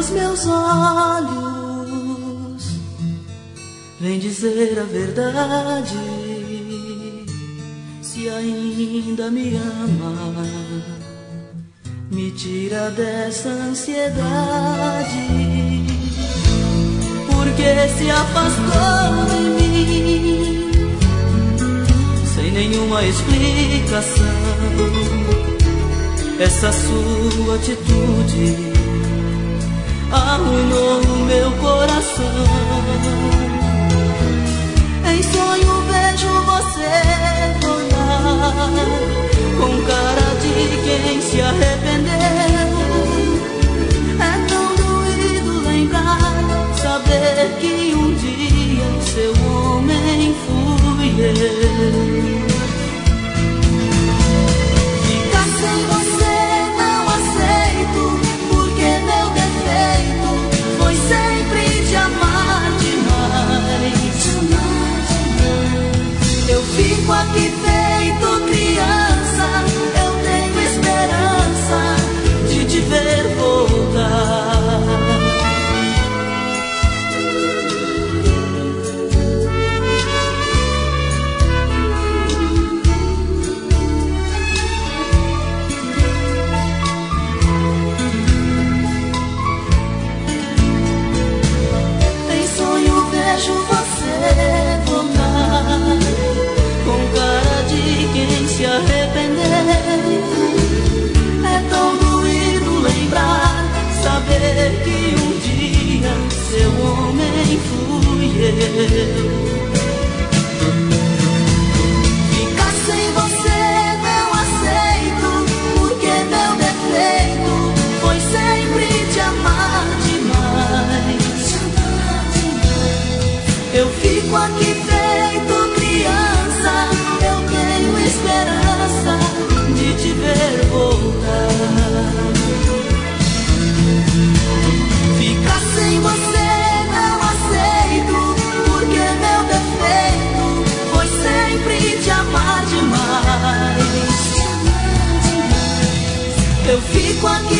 meus olhos, vem dizer a verdade, se ainda me ama, me tira dessa ansiedade, porque se afastou de mim, sem nenhuma explicação. Essa sua atitude arruinou o meu coração. Em sonho vejo você voltar, com cara de quem se arrependeu. É tão doído lembrar, saber que um dia seu homem fui eu. Ficar sem você não aceito, porque meu defeito foi sempre te amar demais. Eu fico aqui feito criança, eu tenho esperança de te ver voltar. Em sonho vejo você voltar, com cara de quem se arrependeu. É tão doído lembrar, saber que um dia seu homem fui eu. Ficar sem você não aceito, porque meu defeito foi sempre te amar demais. Eu fico aqui feito criança, eu tenho esperança de te ver voltar. Ficar sem você não aceito, porque meu defeito foi sempre te amar demais. Eu fico aqui